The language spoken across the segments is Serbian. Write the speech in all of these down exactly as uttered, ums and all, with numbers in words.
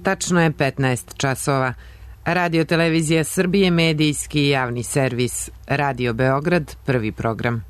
Tačno je petnaest časova. Radio Televizija Srbije, medijski i javni servis. Radio Beograd, prvi program.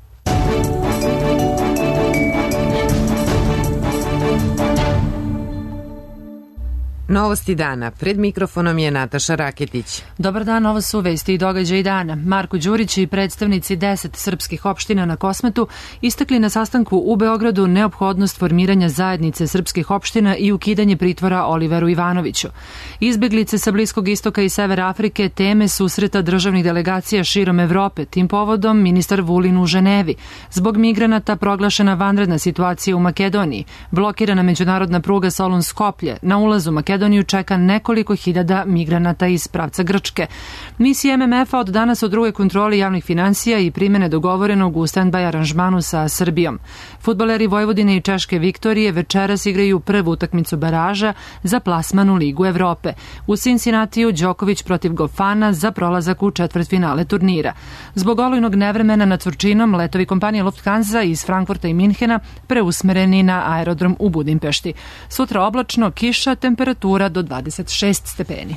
Novosti dana. Pred mikrofonom je Nataša Raketić. Dobar dan, ovo su vesti i događaji dana. Marko Đurić i predstavnici deset srpskih opština na Kosmetu istakli na sastanku u Beogradu neophodnost formiranja zajednice srpskih opština i ukidanje pritvora Oliveru Ivanoviću. Izbeglice sa Bliskog istoka i Severa Afrike teme susreta državnih delegacija širom Evrope. Tim povodom ministar Vulin u Ženevi. Zbog migranata proglašena vanredna situacija u Makedoniji. Blokirana međunarodna pruga Solun-Skoplje. Na ulazu Makedoniju Makedoniju čeka nekoliko hiljada migranata iz pravca Grčke. Misija M M F-a od danas od druge kontroli javnih finansija i primene dogovorenog u stand-by aranžmanu sa Srbijom. Fudbaleri Vojvodine i Češke Viktorije večeras igraju prvu utakmicu baraža za plasman u Ligu Evrope. U Cincinnatiju Đoković protiv Gofana za prolazak u četvrtfinale turnira. Zbog olujnog nevremena nad Surčinom, letovi kompanije Lufthansa iz Frankfurta i Minhena preusmereni na aerodrom u Budimpešti. Sutra oblačno, kiša, temperatura do dvadeset šest stepeni.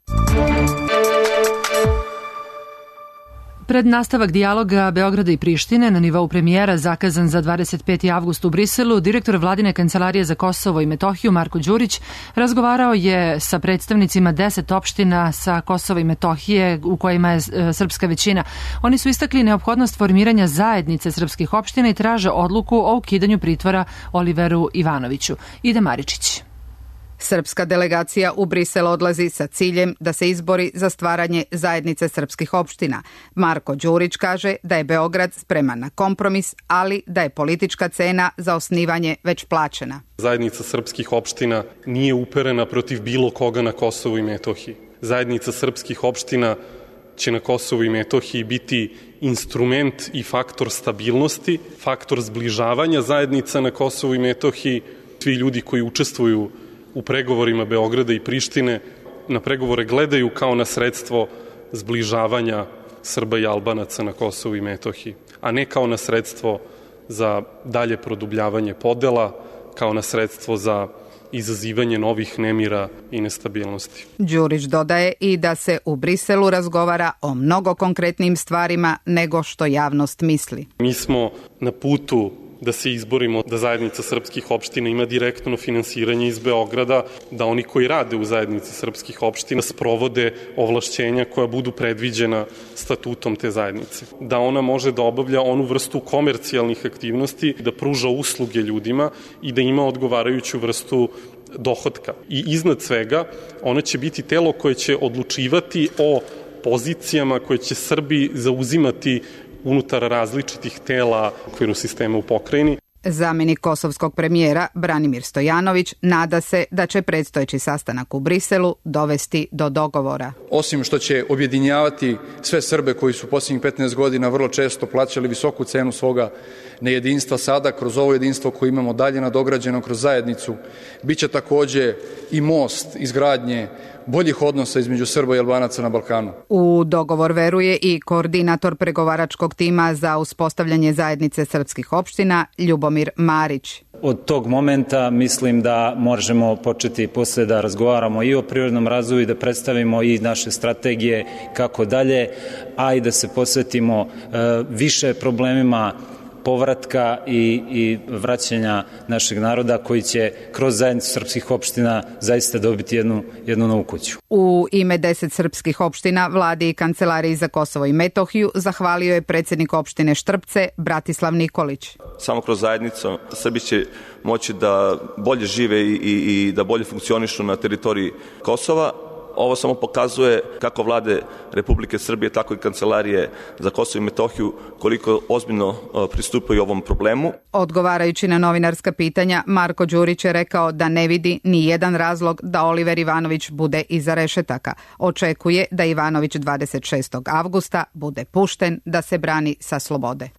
Pred nastavak dijaloga Beograda i Prištine na nivou premijera zakazan za dvadeset peti avgust u Briselu, direktor Vladine kancelarije za Kosovo i Metohiju Marko Đurić razgovarao je sa predstavnicima deset opština sa Kosova i Metohije u kojima je srpska većina. Oni su istakli neophodnost formiranja zajednice srpskih opština i traže odluku o ukidanju pritvora Oliveru Ivanoviću. Ida Maričić. Srpska delegacija u Brisel odlazi sa ciljem da se izbori za stvaranje zajednice srpskih opština. Marko Đurić kaže da je Beograd spreman na kompromis, ali da je politička cena za osnivanje već plaćena. Zajednica srpskih opština nije uperena protiv bilo koga na Kosovu i Metohiji. Zajednica srpskih opština će na Kosovu i Metohiji biti instrument i faktor stabilnosti, faktor zbližavanja zajednica na Kosovu i Metohiji. Svi ljudi koji učestvuju u pregovorima Beograda i Prištine na pregovore gledaju kao na sredstvo zbližavanja Srba i Albanaca na Kosovu i Metohiji, a ne kao na sredstvo za dalje produbljavanje podela, kao na sredstvo za izazivanje novih nemira i nestabilnosti. Đurić dodaje i da se u Briselu razgovara o mnogo konkretnim stvarima nego što javnost misli. Mi smo na putu da se izborimo da zajednica srpskih opština ima direktno finansiranje iz Beograda, da oni koji rade u zajednici srpskih opština sprovode ovlašćenja koja budu predviđena statutom te zajednice. Da ona može da obavlja onu vrstu komercijalnih aktivnosti, da pruža usluge ljudima i da ima odgovarajuću vrstu dohotka. I iznad svega, ona će biti telo koje će odlučivati o pozicijama koje će Srbi zauzimati unutar različitih tela u okviru sistema u pokrajini. Zamenik kosovskog premijera Branimir Stojanović nada se da će predstojeći sastanak u Briselu dovesti do dogovora. Osim što će objedinjavati sve Srbe koji su posljednjih petnaest godina vrlo često plaćali visoku cenu svoga nejedinstva, sada kroz ovo jedinstvo koje imamo dalje nadograđeno kroz zajednicu, bit će takođe i most izgradnje boljih odnosa između Srba i Albanaca na Balkanu. U dogovor veruje i koordinator pregovaračkog tima za uspostavljanje zajednice srpskih opština Ljubomir Marić. Od tog momenta mislim da možemo početi posle da razgovaramo i o prirodnom razvoju i da predstavimo i naše strategije kako dalje, a i da se posvetimo e, više problemima povratka i, i vraćanja našeg naroda koji će kroz zajednicu srpskih opština zaista dobiti jednu, jednu novu kuću. U ime deset srpskih opština Vladi i Kancelariji za Kosovo i Metohiju zahvalio je predsjednik opštine Štrpce Bratislav Nikolić. Samo kroz zajednicu Srbi će moći da bolje žive i, i, i da bolje funkcionišu na teritoriji Kosova. Ovo samo pokazuje kako vlade Republike Srbije, tako i Kancelarije za Kosovo i Metohiju koliko ozbiljno pristupaju ovom problemu. Odgovarajući na novinarska pitanja, Marko Đurić je rekao da ne vidi ni jedan razlog da Oliver Ivanović bude iza rešetaka. Očekuje da Ivanović dvadeset šestog avgusta bude pušten da se brani sa slobode.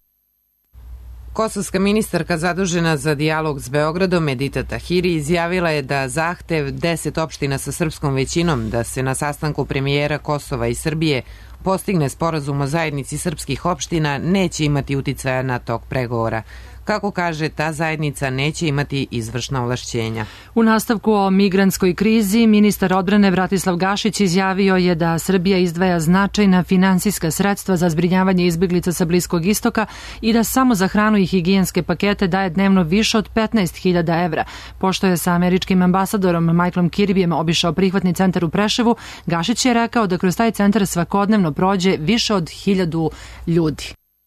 Kosovska ministarka zadužena za dijalog s Beogradom Edita Tahiri izjavila je da zahtev deset opština sa srpskom većinom da se na sastanku premijera Kosova i Srbije postigne sporazum o zajednici srpskih opština neće imati uticaja na tok pregovora. Kako kaže, ta zajednica neće imati izvršna ovlašćenja. U nastavku o migrantskoj krizi, ministar odbrane Bratislav Gašić izjavio je da Srbija izdvaja značajna finansijska sredstva za zbrinjavanje izbeglica sa Bliskog istoka i da samo za hranu i higijenske pakete daje dnevno više od petnaest hiljada evra. Pošto je sa američkim ambasadorom Michaelom Kirbyjem obišao prihvatni centar u Preševu, Gašić je rekao da kroz taj centar svakodnevno prođe više od hiljadu ljudi.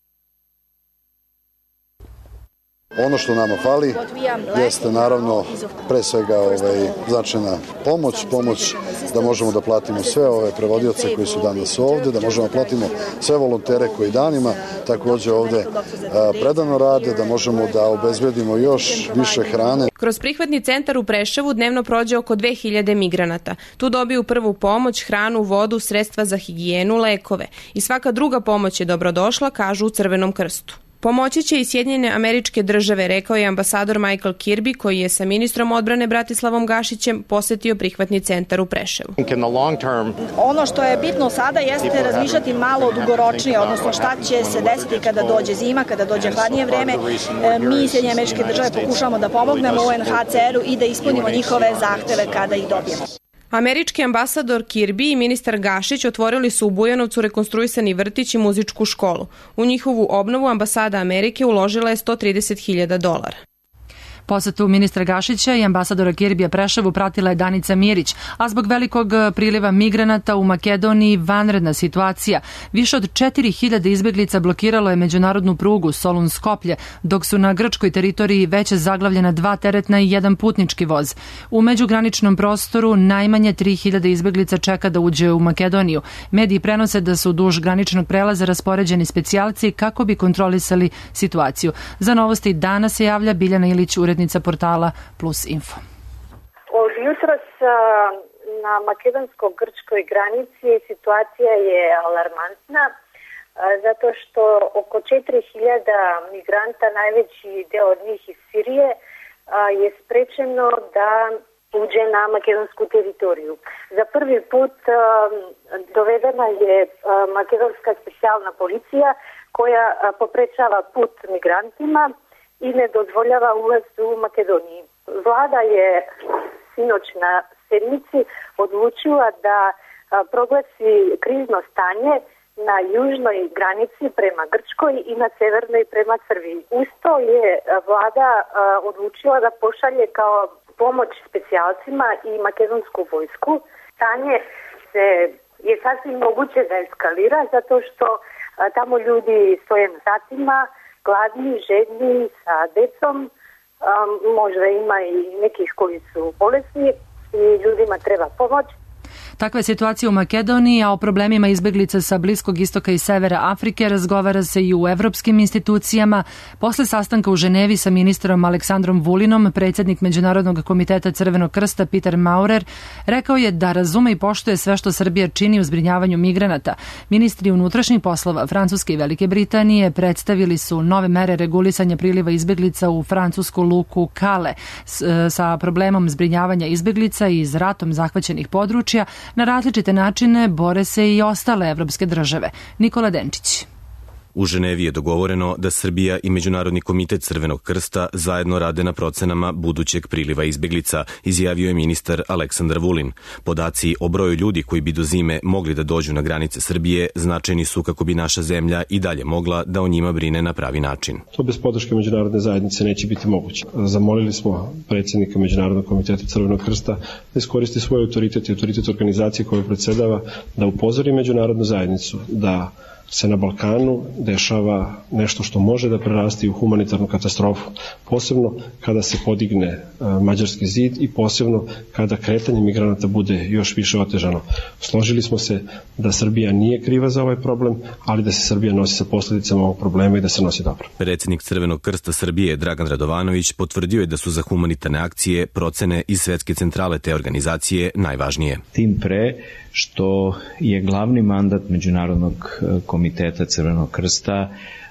Ono što nama fali jeste naravno pre svega ovaj, značajna pomoć, pomoć da možemo da platimo sve ove prevodioce koji su danas ovde, da možemo da platimo sve volontere koji danima takođe ovde a, predano rade, da možemo da obezbedimo još više hrane. Kroz prihvatni centar u Preševu dnevno prođe oko dve hiljade migranata. Tu dobiju prvu pomoć, hranu, vodu, sredstva za higijenu, lekove. I svaka druga pomoć je dobrodošla, kažu u Crvenom krstu. Pomoći će i Sjedinjene Američke Države, rekao je ambasador Michael Kirby, koji je sa ministrom odbrane Bratislavom Gašićem posetio prihvatni centar u Preševu. Ono što je bitno sada jeste razmišljati malo dugoročnije, odnosno šta će se desiti kada dođe zima, kada dođe hladnije vreme. Mi, Sjedinjene Američke Države, pokušamo da pomognemo U N H C R-u i da ispunimo njihove zahteve kada ih dobijemo. Američki ambasador Kirby i ministar Gašić otvorili su u Bujanovcu rekonstruisani vrtić i muzičku školu. U njihovu obnovu ambasada Amerike uložila je sto trideset hiljada dolara. Posetu ministra Gašića i ambasadora Kirbyja Preševu pratila je Danica Mirić, a zbog velikog priliva migranata u Makedoniji vanredna situacija. Više od četiri hiljade izbeglica blokiralo je međunarodnu prugu Solun-Skoplje, dok su na grčkoj teritoriji već zaglavljena dva teretna i jedan putnički voz. U međugraničnom prostoru najmanje tri hiljade izbeglica čeka da uđe u Makedoniju. Mediji prenose da su duž graničnog prelaza raspoređeni specijalci kako bi kontrolisali situaciju. Za novosti dana se javlja Biljana Ilić, urednica portala Plus Info. Od jutros na makedonsko-grčkoj granici situacija je alarmantna zato što oko četiri hiljade migranta, najveći deo od njih iz Sirije, je sprečeno da uđe na makedonsku teritoriju. Za prvi put dovedena je makedonska specijalna policija koja poprečava put migrantima i ne dozvoljava ulaz u Makedoniji. Vlada je sinoć na sednici odlučila da proglasi krizno stanje na južnoj granici prema Grčkoj i na severnoj prema Srbiji. Uz to je vlada odlučila da pošalje kao pomoć specijalcima i makedonsku vojsku. Stanje se je sasvim moguće da eskalira zato što tamo ljudi stoje na satima, gladni, žedni, sa decom, um, možda ima i nekih koji su bolesni i ljudima treba pomoć. Takva je situacija u Makedoniji, a o problemima izbeglica sa Bliskog istoka i severa Afrike razgovara se i u evropskim institucijama. Posle sastanka u Ženevi sa ministrom Aleksandrom Vulinom, predsjednik Međunarodnog komiteta Crvenog krsta Peter Maurer rekao je da razume i poštuje sve što Srbija čini u zbrinjavanju migranata. Ministri unutrašnjih poslova Francuske i Velike Britanije predstavili su nove mere regulisanja priliva izbeglica u francusku luku Kale sa problemom zbrinjavanja izbeglica iz ratom zahvaćenih područja. Na različite načine bore se i ostale evropske države. Nikola Denčić. U Ženevi je dogovoreno da Srbija i Međunarodni komitet Crvenog krsta zajedno rade na procenama budućeg priliva izbeglica, izjavio je ministar Aleksandar Vulin. Podaci o broju ljudi koji bi do zime mogli da dođu na granice Srbije značajni su kako bi naša zemlja i dalje mogla da o njima brine na pravi način. To bez podrške međunarodne zajednice neće biti moguće. Zamolili smo predsjednika Međunarodnog komiteta Crvenog krsta da iskoristi svoj autoritet i autoritet organizacije koju predsedava, da upozori međunarodnu zajednicu da se na Balkanu dešava nešto što može da prerasti u humanitarnu katastrofu, posebno kada se podigne Mađarski zid i posebno kada kretanje migranata bude još više otežano. Složili smo se da Srbija nije kriva za ovaj problem, ali da se Srbija nosi sa posljedicama ovog problema i da se nosi dobro. Predsjednik Crvenog krsta Srbije Dragan Radovanović potvrdio je da su za humanitarne akcije procene iz Svetske centrale te organizacije najvažnije. Tim pre što je glavni mandat Međunarodnog komiteta Crvenog krsta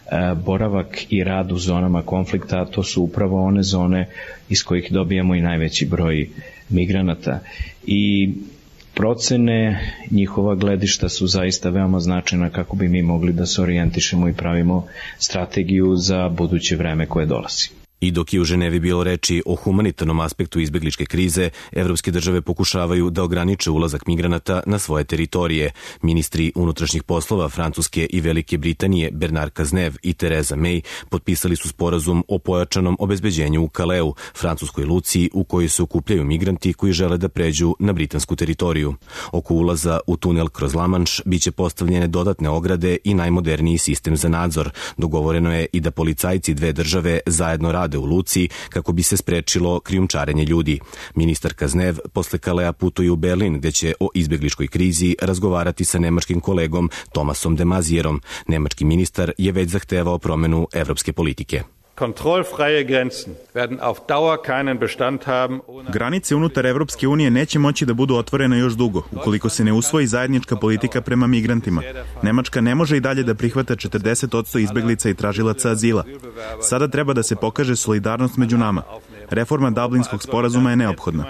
boravak i rad u zonama konflikta, to su upravo one zone iz kojih dobijamo i najveći broj migranata. I procene, njihova gledišta su zaista veoma značajna kako bi mi mogli da se orijentišemo i pravimo strategiju za buduće vreme koje dolazi. I dok je u Ženevi bilo reči o humanitarnom aspektu izbegličke krize, evropske države pokušavaju da ograniče ulazak migranata na svoje teritorije. Ministri unutrašnjih poslova Francuske i Velike Britanije Bernard Cazeneuve i Theresa May potpisali su sporazum o pojačanom obezbeđenju u Kaleu, francuskoj luci u kojoj se okupljaju migranti koji žele da pređu na britansku teritoriju. Oko ulaza u tunel kroz La Manche biće postavljene dodatne ograde i najmoderniji sistem za nadzor. Dogovoreno je i da policajci dve države zajedno rade u luci kako bi se sprečilo krijumčarenje ljudi. Ministar Cazeneuve posle Kalea putuje u Berlin gde će o izbegličkoj krizi razgovarati sa nemačkim kolegom Thomasom de Mazierom. Nemački ministar je već zahtevao promenu evropske politike. Granice unutar Evropske unije neće moći da budu otvorene još dugo, ukoliko se ne usvoji zajednička politika prema migrantima. Nemačka ne može i dalje da prihvata četrdeset posto izbeglica i tražilaca azila. Sada treba da se pokaže solidarnost među nama. Reforma Dublinskog sporazuma je neophodna.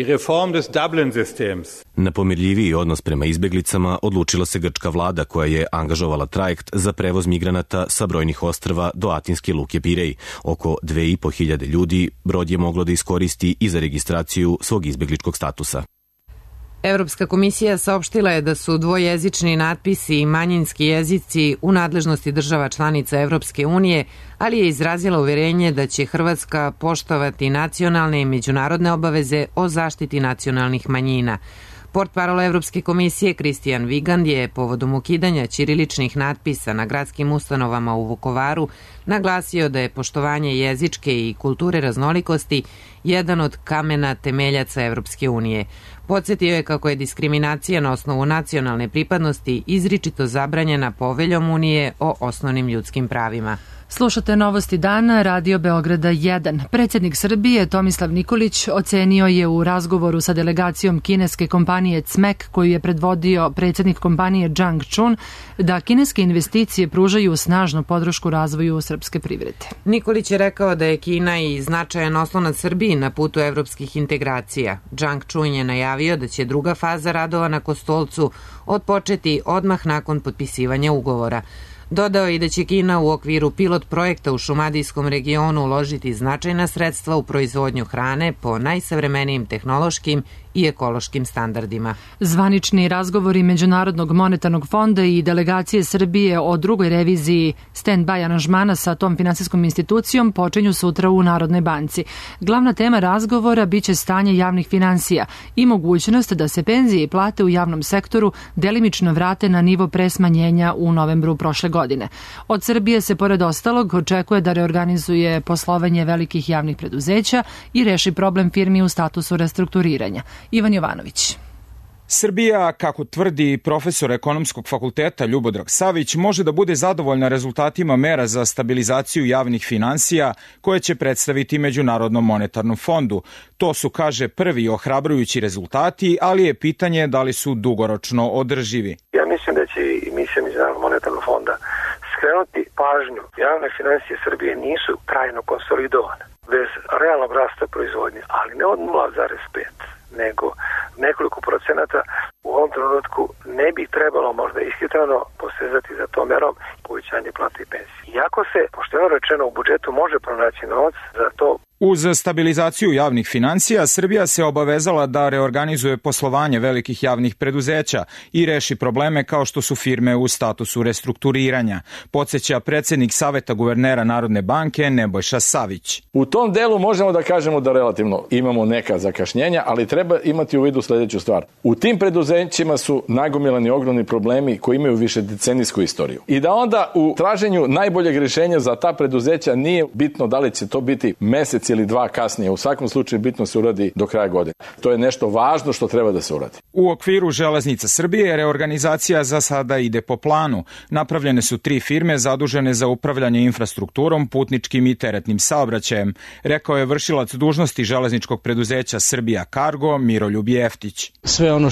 Na pomirljiviji odnos prema izbeglicama odlučila se grčka vlada koja je angažovala trajekt za prevoz migranata sa brojnih ostrva do atinske luke Pirej. Oko dve i po hiljade ljudi brod je moglo da iskoristi i za registraciju svog izbegličkog statusa. Evropska komisija saopštila je da su dvojezični natpisi i manjinski jezici u nadležnosti država članica Evropske unije, ali je izrazila uverenje da će Hrvatska poštovati nacionalne i međunarodne obaveze o zaštiti nacionalnih manjina. Portparol Evropske komisije Kristijan Vigand je povodom ukidanja ćiriličnih natpisa na gradskim ustanovama u Vukovaru naglasio da je poštovanje jezičke i kulture raznolikosti jedan od kamena temeljaca Evropske unije. Podsjetio je kako je diskriminacija na osnovu nacionalne pripadnosti izričito zabranjena Poveljom Unije o osnovnim ljudskim pravima. Slušate Novosti dana, Radio Beograda jedan. Predsjednik Srbije Tomislav Nikolić ocenio je u razgovoru sa delegacijom kineske kompanije C M E K, koju je predvodio predsjednik kompanije Zhang Chun, da kineske investicije pružaju snažnu podršku razvoju srpske privrede. Nikolić je rekao da je Kina i značajan oslonac Srbiji na putu evropskih integracija. Zhang Chun je najavio da će druga faza radova na Kostolcu otpočeti odmah nakon potpisivanja ugovora. Dodao je i da će Kina u okviru pilot projekta u šumadijskom regionu uložiti značajna sredstva u proizvodnju hrane po najsavremenijim tehnološkim i ekološkim standardima. Zvanični razgovori Međunarodnog monetarnog fonda i delegacije Srbije o drugoj reviziji stand-by aranžmana sa tom finansijskom institucijom počinju sutra u Narodnoj banci. Glavna tema razgovora biće stanje javnih finansija i mogućnost da se penzije i plate u javnom sektoru delimično vrate na nivo pre smanjenja u novembru prošle godine. Od Srbije se pored ostalog očekuje da reorganizuje poslovanje velikih javnih preduzeća i reši problem firmi u statusu restrukturiranja. Ivan Jovanović. Srbija, kako tvrdi profesor ekonomskog fakulteta Ljubodrag Savić, može da bude zadovoljna rezultatima mera za stabilizaciju javnih finansija koje će predstaviti Međunarodnom monetarnom fondu. To su, kaže, prvi ohrabrujući rezultati, ali je pitanje da li su dugoročno održivi. Ja mislim da će i misija Međunarodnog monetarnog fonda skrenuti pažnju. Javne finansije Srbije nisu trajno konsolidovane, bez realnog rasta proizvodnje, ali ne od nula zarez pet, nego nekoliko procenata. U ovom trenutku ne bi trebalo možda ishitrano posezati za tom merom povećanje plata i penzije. Iako se, pošteno rečeno, u budžetu može pronaći novac za to. Uz stabilizaciju javnih finansija, Srbija se obavezala da reorganizuje poslovanje velikih javnih preduzeća i reši probleme kao što su firme u statusu restrukturiranja, podsjeća predsjednik Saveta guvernera Narodne banke Nebojša Savić. U tom delu možemo da kažemo da relativno imamo neka zakašnjenja, ali treba imati u vidu sljedeću stvar. U tim preduzećima su nagomilani ogromni problemi koji imaju više decenijsku istoriju. I da onda u traženju najboljeg rješenja za ta preduzeća nije bitno da li će to biti mesec ili dva kasnije. U svakom slučaju bitno se uradi do kraja godine. To je nešto važno što treba da se uradi. U okviru Železnica Srbije reorganizacija za sada ide po planu. Napravljene su tri firme zadužene za upravljanje infrastrukturom, putničkim i teretnim saobraćajem, rekao je vršilac dužnosti železničkog preduzeća Srbija Cargo Miroljub Jeftić. Sve ono što je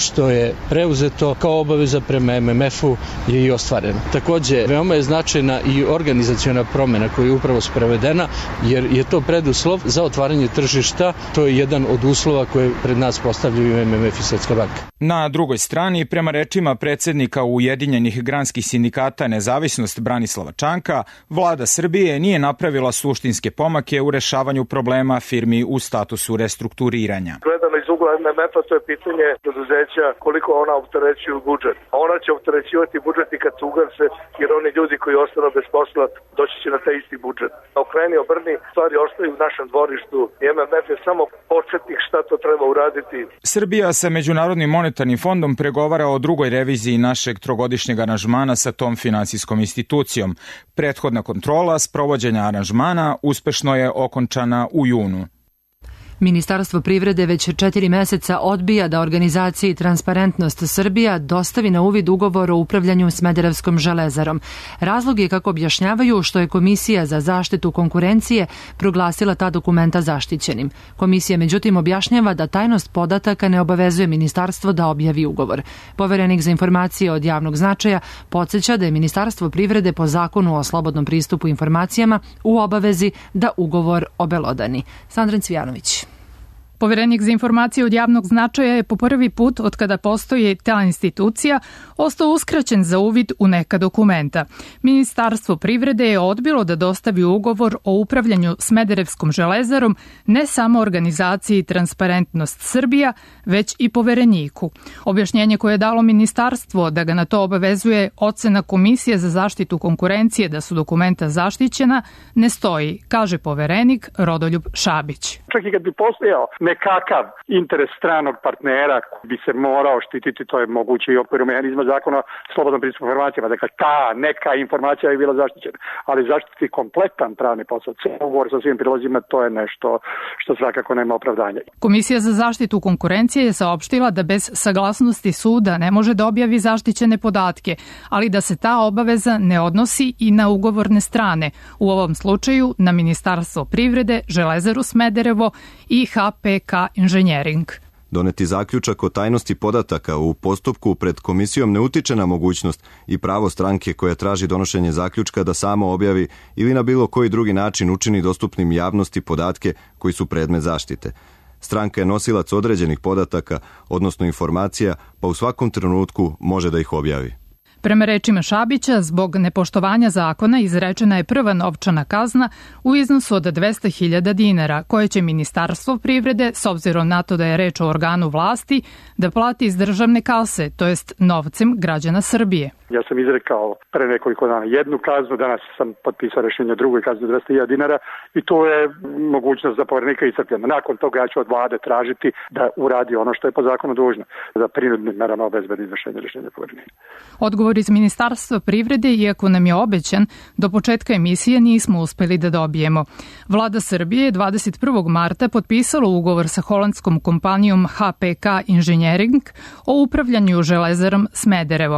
je preuzeto kao obaveza prema M M F-u je i ostvareno. Takođe, veoma je značajna i organizaciona promjena koja je upravo sprovedena, jer je to preduslov za otvaranje tržišta. To je jedan od uslova koje pred nas postavljaju M M F i Svetska banka. Na drugoj strani, prema rečima predsednika Ujedinjenih granskih sindikata Nezavisnost Branislava Čanka, vlada Srbije nije napravila suštinske pomake u rešavanju problema firmi u statusu restrukturiranja. Gledano iz ugla M M F-a, to je pitanje preduzeća koliko ona opterećuju budžet. Ona će opterećivati budžet i kad se ugase, jer oni ljudi koji ostanu bez posla doći će na taj isti budžet. Okreni, obrni, stvari ostaju u našem dvorištu i M M F je samo početnik šta to treba uraditi. Srbija sa Međunarodnim monetarnim fondom pregovara o drugoj reviziji našeg trogodišnjeg aranžmana sa tom finansijskom institucijom. Prethodna kontrola sprovođenja aranžmana uspešno je okončana u junu. Ministarstvo privrede već četiri meseca odbija da organizaciji Transparentnost Srbija dostavi na uvid ugovor o upravljanju Smederevskom železarom. Razlog je, kako objašnjavaju, što je Komisija za zaštitu konkurencije proglasila ta dokumenta zaštićenim. Komisija međutim objašnjava da tajnost podataka ne obavezuje ministarstvo da objavi ugovor. Poverenik za informacije od javnog značaja podsjeća da je Ministarstvo privrede po zakonu o slobodnom pristupu informacijama u obavezi da ugovor obelodani. Sandra Cvijanović. Poverenik za informacije od javnog značaja je po prvi put od kada postoji ta institucija ostao uskraćen za uvid u neka dokumenta. Ministarstvo privrede je odbilo da dostavi ugovor o upravljanju Smederevskom železarom ne samo organizaciji Transparentnost Srbija, već i povereniku. Objašnjenje koje je dalo ministarstvo da ga na to obavezuje ocena Komisije za zaštitu konkurencije da su dokumenta zaštićena ne stoji, kaže poverenik Rodoljub Šabić. Čak i kad bi postojao nekakav interes stranog partnera koji bi se morao štititi, to je moguće i okviru mehanizma zakona o slobodnom pristupu informacijama. Dakle, ta neka informacija je bila zaštićena, ali zaštiti kompletan pravni posao, ugovor sa svim prilozima, to je nešto što svakako nema opravdanja. Komisija za zaštitu konkurencije je saopštila da bez saglasnosti suda ne može da objavi zaštićene podatke, ali da se ta obaveza ne odnosi i na ugovorne strane, u ovom slučaju na Ministarstvo privrede, Železaru Smederevo i H P K Inženjering. Doneti zaključak o tajnosti podataka u postupku pred komisijom ne utiče na mogućnost i pravo stranke koja traži donošenje zaključka da samo objavi ili na bilo koji drugi način učini dostupnim javnosti podatke koji su predmet zaštite. Stranka je nosilac određenih podataka, odnosno informacija, pa u svakom trenutku može da ih objavi. Prema rečima Šabića, zbog nepoštovanja zakona izrečena je prva novčana kazna u iznosu od dvesta hiljada dinara, koje će Ministarstvo privrede, s obzirom na to da je reč o organu vlasti, da plati iz državne kase, to jest novcem građana Srbije. Ja sam izrekao pre nekoliko dana jednu kaznu, danas sam potpisao rešenje drugoj kazne dvesta hiljada dinara i to je mogućnost za poverenika iscrpljena. Nakon toga ja ću od vlade tražiti da uradi ono što je po zakonu dužno, da prinudnim merama obezbedi izvršenje rešenja poverenika. Odgovor iz Ministarstva privrede, iako nam je obećan, do početka emisije nismo uspeli da dobijemo. Vlada Srbije je dvadeset prvog marta potpisala ugovor sa holandskom kompanijom H P K Inženjering o upravljanju Železarom Smederevo.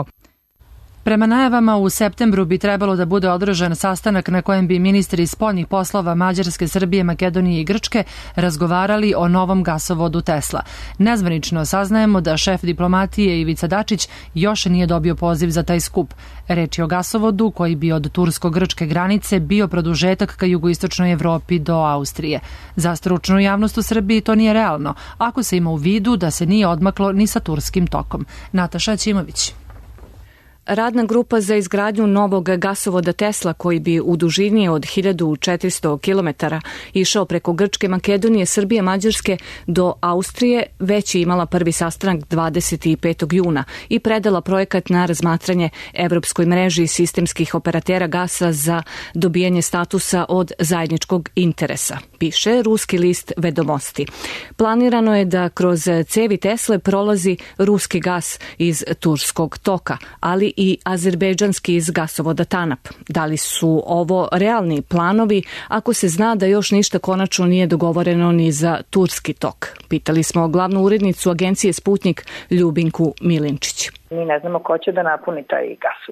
Prema najavama, u septembru bi trebalo da bude održan sastanak na kojem bi ministri spoljnih poslova Mađarske, Srbije, Makedonije i Grčke razgovarali o novom gasovodu Tesla. Nezvanično saznajemo da šef diplomatije Ivica Dačić još nije dobio poziv za taj skup. Reč je o gasovodu koji bi od tursko-grčke granice bio produžetak ka jugoistočnoj Evropi do Austrije. Za stručnu javnost u Srbiji to nije realno, ako se ima u vidu da se nije odmaklo ni sa turskim tokom. Nataša Ćimović. Radna grupa za izgradnju novog gasovoda Tesla, koji bi u dužini od hiljadu četiristo kilometara išao preko Grčke, Makedonije, Srbije, Mađarske do Austrije, već je imala prvi sastanak dvadeset petog juna i predala projekat na razmatranje Evropskoj mreži sistemskih operatera gasa za dobijanje statusa od zajedničkog interesa, piše ruski list Vedomosti. Planirano je da kroz cevi Tesle prolazi ruski gas iz turskog toka, ali i azerbejdžanski iz gasovoda Tanap. Da li su ovo realni planovi ako se zna da još ništa konačno nije dogovoreno ni za turski tok? Pitali smo glavnu urednicu agencije Sputnik Ljubinku Milinčić. Mi ne znamo ko će da napuni taj gasovod.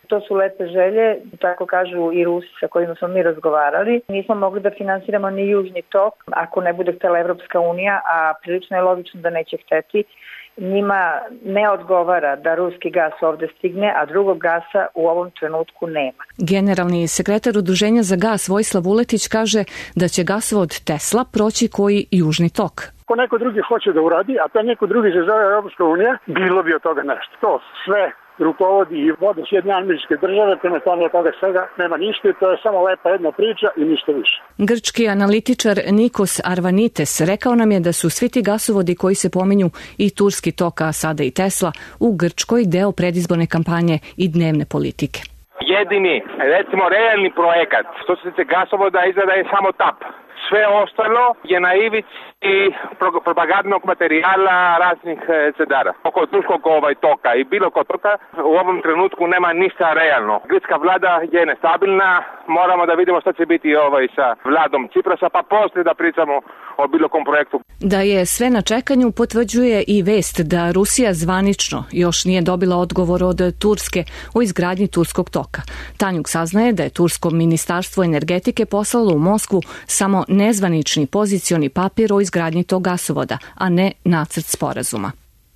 To su lepe želje, tako kažu i Rusi sa kojima smo mi razgovarali. Nismo mogli da finansiramo ni južni tok ako ne bude htela Evropska unija, a prilično je logično da neće hteti. Njima ne odgovara da ruski gas ovde stigne, a drugog gasa u ovom trenutku nema. Generalni sekretar Udruženja za gas Vojislav Vuletić kaže da će gasovod Tesla proći koji južni tok. Ako neko drugi hoće da uradi, a taj neko drugi se zove Evropska unija, bilo bi od toga nešto. To sve rukovodi i vode Sjedinjene Američke Države, prema tome od toga svega nema ništa i to je samo lepa jedna priča i ništa više. Grčki analitičar Nikos Arvanites rekao nam je da su svi ti gasovodi koji se pominju i Turski tok, a sada i Tesla, u Grčkoj deo predizborne kampanje i dnevne politike. Jedini, recimo, realni projekat što se tiče gasovoda izgleda je samo tap. Sve ostalo je na ivici propagandnog materijala raznih cedara. Oko turskog ovaj toka i bilo kod toka u ovom trenutku nema ništa realno. Grčka vlada je nestabilna, moramo da vidimo šta će biti ovaj sa vladom Ciprasa, pa poslije da pričamo o bilo kom projektu. Da je sve na čekanju potvrđuje i vest da Rusija zvanično još nije dobila odgovor od Turske o izgradnji Turskog toka. Tanjug saznaje da je Tursko ministarstvo energetike poslalo u Moskvu samo nezvanični pozicioni papir o izgradnji tog gasovoda, a ne nacrt sporazuma.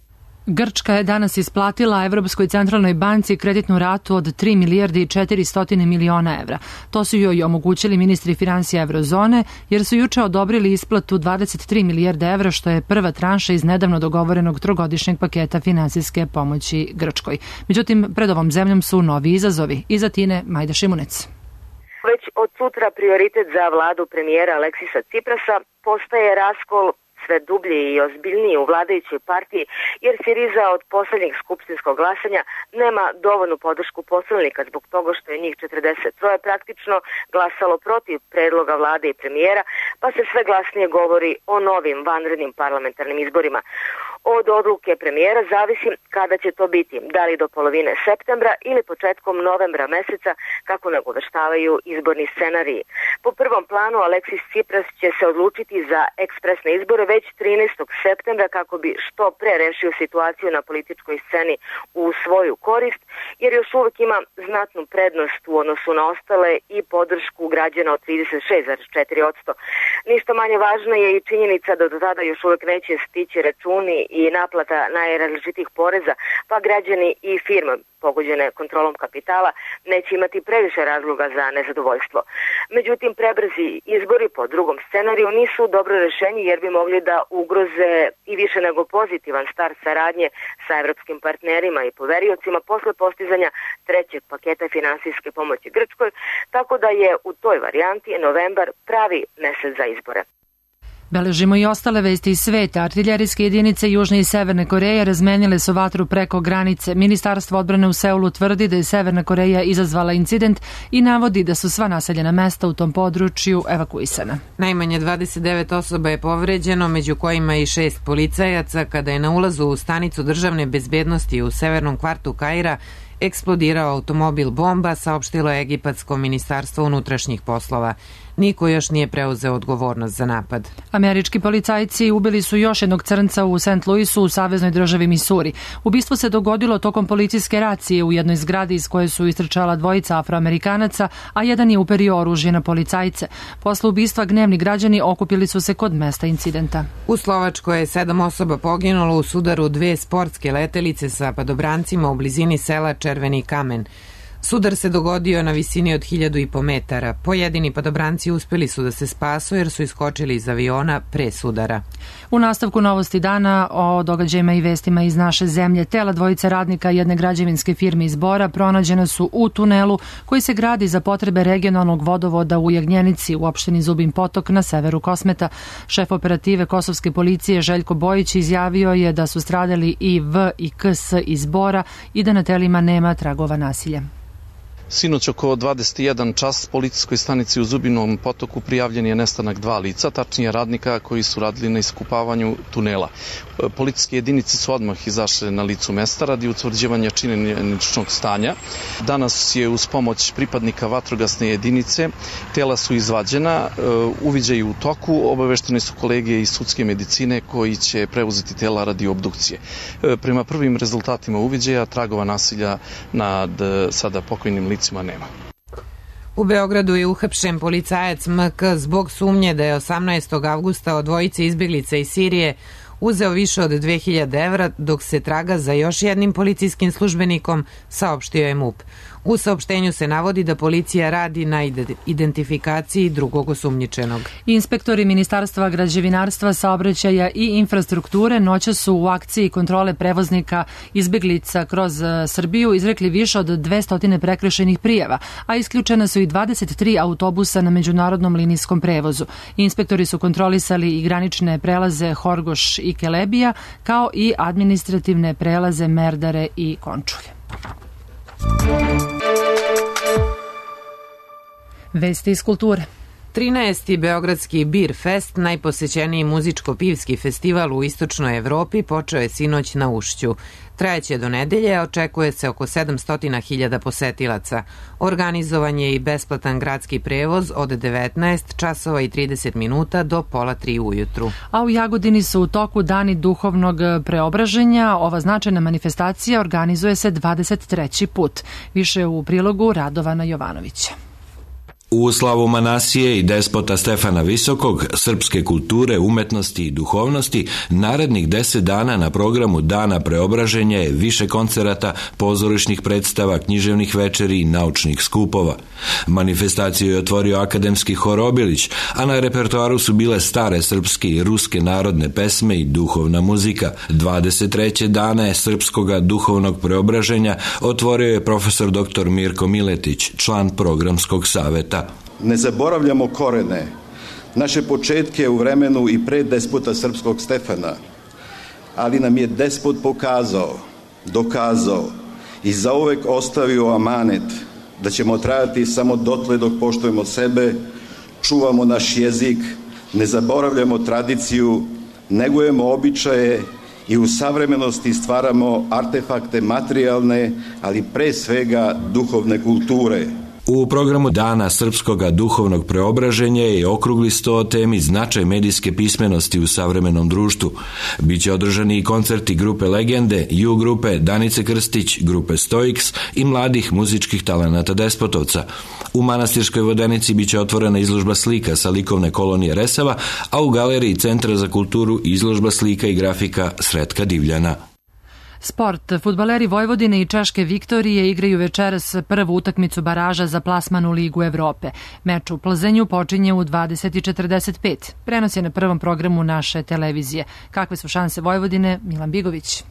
Grčka je danas isplatila Evropskoj centralnoj banci kreditnu ratu od tri milijarde i četiristo miliona evra. To su joj omogućili ministri finansija Evrozone, jer su juče odobrili isplatu dvadeset tri milijarde evra, što je prva tranša iz nedavno dogovorenog trogodišnjeg paketa finansijske pomoći Grčkoj. Međutim, pred ovom zemljom su novi izazovi. Iza Tine Majda Šimunec. Već od sutra prioritet za vladu premijera Aleksisa Ciprasa postaje raskol sve dublji i ozbiljniji u vladajućoj partiji, jer Siriza od poslednjeg skupštinskog glasanja nema dovoljnu podršku poslanika zbog toga što je njih četrdeset troje praktično glasalo protiv predloga vlade i premijera, pa se sve glasnije govori o novim vanrednim parlamentarnim izborima. Od odluke premijera zavisi kada će to biti, da li do polovine septembra ili početkom novembra meseca, kako nagoveštavaju izborni scenariji. Po prvom planu Aleksis Cipras će se odlučiti za ekspresne izbore već trinaestog septembra kako bi što pre rešio situaciju na političkoj sceni u svoju korist, jer još uvek ima znatnu prednost u odnosu na ostale i podršku građana od trideset šest zarez četiri posto. Ništa manje važna je i činjenica da do tada još uvek neće stići računi i naplata najrazličitih poreza, pa građani i firme pogođene kontrolom kapitala neće imati previše razloga za nezadovoljstvo. Međutim, prebrzi izbori po drugom scenariju nisu dobro rešenje jer bi mogli da ugroze i više nego pozitivan start saradnje sa evropskim partnerima i poveriocima posle postizanja trećeg paketa finansijske pomoći Grčkoj, tako da je u toj varijanti novembar pravi mesec za izbore. Beležimo i ostale vesti iz sveta. Artiljerijske jedinice Južne i Severne Koreje razmenile su vatru preko granice. Ministarstvo odbrane u Seulu tvrdi da je Severna Koreja izazvala incident i navodi da su sva naseljena mesta u tom području evakuisana. Najmanje dvadeset devet osoba je povređeno, među kojima i šest policajaca, kada je na ulazu u stanicu državne bezbednosti u severnom kvartu Kaira eksplodirao automobil bomba, saopštilo je Egipatsko ministarstvo unutrašnjih poslova. Niko još nije preuzeo odgovornost za napad. Američki policajci ubili su još jednog crnca u Saint Louisu u saveznoj državi Misuri. Ubistvo se dogodilo tokom policijske racije u jednoj zgradi iz koje su istrčala dvojica Afroamerikanaca, a jedan je uperio oružje na policajce. Posle ubistva gnevni građani okupili su se kod mesta incidenta. U Slovačkoj je sedam osoba poginulo u sudaru dve sportske letelice sa padobrancima u blizini sela Červeni kamen. Sudar se dogodio na visini od hiljadu i po metara. Pojedini padobranci uspeli su da se spasu jer su iskočili iz aviona pre sudara. U nastavku novosti dana o događajima i vestima iz naše zemlje. Tela dvojice radnika jedne građevinske firme iz Bora pronađena su u tunelu koji se gradi za potrebe regionalnog vodovoda u Jagnjenici u opštini Zubin Potok na severu Kosmeta. Šef operative kosovske policije Željko Bojić izjavio je da su stradali i V i K S iz Bora i da na telima nema tragova nasilja. Sinoć oko dvadeset jedan čas policijskoj stanici u Zubinom Potoku prijavljen je nestanak dva lica, tačnije radnika koji su radili na iskupavanju tunela. Policijske jedinice su odmah izašle na licu mesta radi utvrđivanja činjeničnog stanja. Danas je uz pomoć pripadnika vatrogasne jedinice tela su izvađena, uviđaj u toku, obaveštene su kolege iz sudske medicine koji će preuzeti tela radi obdukcije. Prema prvim rezultatima uviđaja tragova nasilja nad sada pokojnim licima nema. U Beogradu je uhapšen policajac M K zbog sumnje da je osamnaestog avgusta od dvojice izbjeglica iz Sirije uzeo više od dve hiljade evra, dok se traga za još jednim policijskim službenikom, saopštio je M U P. U saopštenju se navodi da policija radi na identifikaciji drugog osumnjičenog. Inspektori Ministarstva građevinarstva, saobraćaja i infrastrukture noća su u akciji kontrole prevoznika izbjeglica kroz Srbiju izrekli više od dvesta prekršajnih prijava, a isključena su i dvadeset tri autobusa na međunarodnom linijskom prevozu. Inspektori su kontrolisali i granične prelaze Horgoš i Kelebija, kao i administrativne prelaze Merdare i Končulje. Vesti iz kulture. trinaesti Beogradski Beer Fest, najposećeniji muzičko-pivski festival u istočnoj Evropi, počeo je sinoć na Ušću. Trajaće do nedelje, očekuje se oko sedamsto hiljada posetilaca. Organizovan je i besplatan gradski prevoz od devetnaest časova i trideset minuta do pola tri ujutru. A u Jagodini su u toku dani duhovnog preobraženja. Ova značajna manifestacija organizuje se dvadeset treći put. Više u prilogu Radovana Jovanovića. U slavu Manasije i despota Stefana Visokog, srpske kulture, umetnosti i duhovnosti, narednih deset dana na programu Dana preobraženja je više koncerata, pozorišnih predstava, književnih večeri i naučnih skupova. Manifestaciju je otvorio akademski hor Obilić, a na repertoaru su bile stare srpske i ruske narodne pesme i duhovna muzika. dvadeset trećeg dana je srpskoga duhovnog preobraženja otvorio je profesor doktor Mirko Miletić, član programskog saveta. Ne zaboravljamo korene, naše početke u vremenu i pre despota srpskog Stefana, ali nam je despot pokazao, dokazao i zauvek ostavio amanet da ćemo trajati samo dotle dok poštujemo sebe, čuvamo naš jezik, ne zaboravljamo tradiciju, negujemo običaje i u savremenosti stvaramo artefakte materijalne, ali pre svega duhovne kulture. U programu Dana srpskoga duhovnog preobraženja je okrugli sto o temi značaj medijske pismenosti u savremenom društvu. Biće održani i koncerti grupe Legende, U grupe, Danice Krstić, grupe Stoiks i mladih muzičkih talenata Despotovca. U Manastirskoj Vodenici biće otvorena izložba slika sa likovne kolonije Resava, a u galeriji Centra za kulturu izložba slika i grafika Sretka Divljana. Sport. Fudbaleri Vojvodine i Češke Viktorije igraju večeras prvu utakmicu baraža za plasman u Ligu Evrope. Meč u Plzenju počinje u dvadeset četrdeset pet. Prenos je na prvom programu naše televizije. Kakve su šanse Vojvodine? Milan Bigović.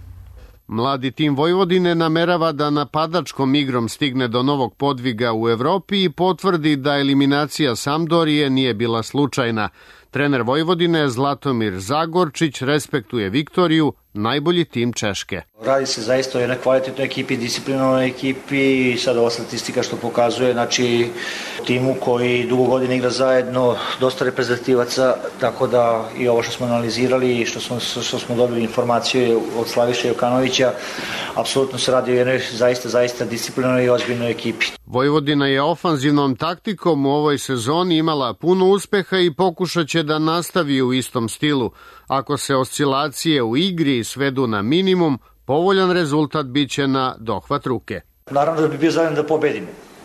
Mladi tim Vojvodine namerava da napadačkom igrom stigne do novog podviga u Evropi i potvrdi da eliminacija Sampdorije nije bila slučajna. Trener Vojvodine Zlatomir Zagorčić respektuje Viktoriju, najbolji tim Češke. Radi se zaista o jednoj kvalitetnoj ekipi, disciplinovanoj ekipi i sad ova statistika što pokazuje, znači timu koji dugo godina igra zajedno, dosta reprezentativaca, tako da i ovo što smo analizirali i što smo, što smo dobili informaciju od Slaviša Jokanovića, apsolutno se radi o jednoj zaista, zaista disciplinovanoj i ozbiljnoj ekipi. Vojvodina je ofanzivnom taktikom u ovoj sezoni imala puno uspeha i pokušat će da nastavi u istom stilu. Ako se oscilacije u igri svedu na minimum, povoljan rezultat biće na dohvat ruke. Naravno da bi bio zadovoljan da pobedimo.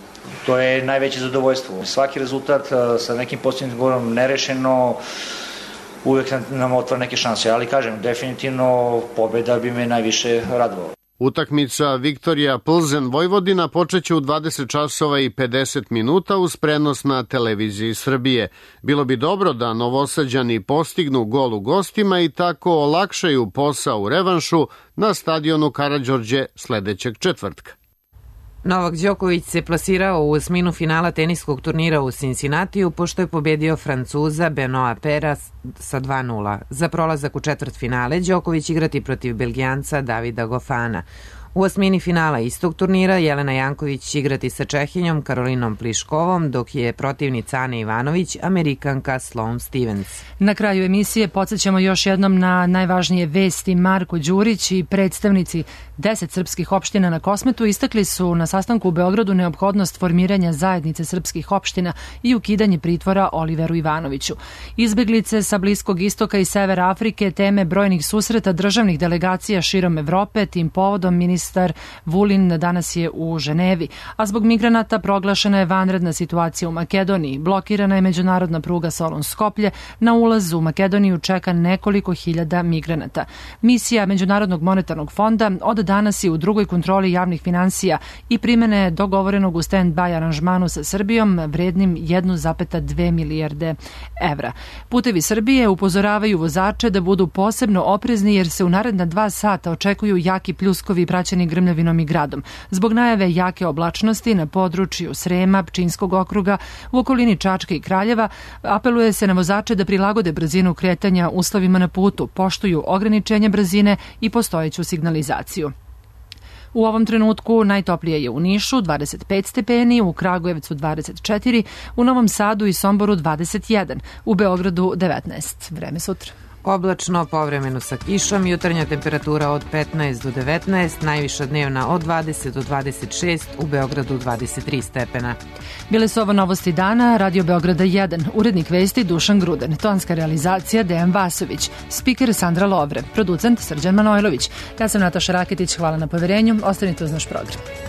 To je najveće zadovoljstvo. Svaki rezultat sa nekim posljednjim govorom nerešeno, uvek nam otvara neke šanse, ali kažem, definitivno pobeda bi me najviše radovala. Utakmica Viktorija Plzen Vojvodina počeće u dvadeset časova i pedeset minuta uz prenos na televiziji Srbije. Bilo bi dobro da Novosađani postignu gol u gostima i tako olakšaju posao u revanšu na stadionu Karađorđe sledećeg četvrtka. Novak Đoković se plasirao u osminu finala teniskog turnira u Cincinnatiju pošto je pobedio Francuza Benoa Pera sa dva nula. Za prolazak u četvrtfinale Đoković igrati protiv Belgijanca Davida Gofana. U osmini finala istog turnira Jelena Janković će igrati sa Čehinjom Karolinom Pliškovom, dok je protivnica Ane Ivanović Amerikanka Sloane Stevens. Na kraju emisije podsjećamo još jednom na najvažnije vesti. Marko Đurić i predstavnici deset srpskih opština na Kosmetu istakli su na sastanku u Beogradu neophodnost formiranja zajednice srpskih opština i ukidanje pritvora Oliveru Ivanoviću. Izbeglice sa Bliskog istoka i Severa Afrike, teme brojnih susreta državnih delegacija širom Evrope. Tim povodom ministar Vulin danas je u Ženevi, a zbog migranata proglašena je vanredna situacija u Makedoniji. Blokirana je međunarodna pruga Solun-Skoplje. Na ulazu u Makedoniju čeka nekoliko hiljada migranata. Misija Međunarodnog monetarnog fonda od danas je u drugoj kontroli javnih finansija i primene dogovorenog u stand-by aranžmanu sa Srbijom vrednim jedan zarez dve milijarde evra. Putevi Srbije upozoravaju vozače da budu posebno oprezni jer se u naredna dva sata očekuju jaki pljuskovi praćeni grmljavinom i gradom. Zbog najave jake oblačnosti na području Srema, Pčinjskog okruga, u okolini Čačka i Kraljeva, apeluje se na vozače da prilagode brzinu kretanja uslovima na putu, poštuju ograničenje brzine i postojeću signalizaciju. U ovom trenutku najtoplije je u Nišu dvadeset pet stepeni, u Kragujevcu dvadeset četiri, u Novom Sadu i Somboru dvadeset jedan, u Beogradu devetnaest. Vreme sutra. Oblačno, povremeno sa kišom, jutarnja temperatura od petnaest do devetnaest, najviša dnevna od dvadeset do dvadeset šest, u Beogradu dvadeset tri stepena. Bile su ovo novosti dana, Radio Beograda jedan, urednik vesti Dušan Gruden, tonska realizacija Dejan Vasović, spiker Sandra Lovre, producent Srđan Manojlović. Ja sam Nataša Raketić, hvala na poverenju, ostanite uz naš program.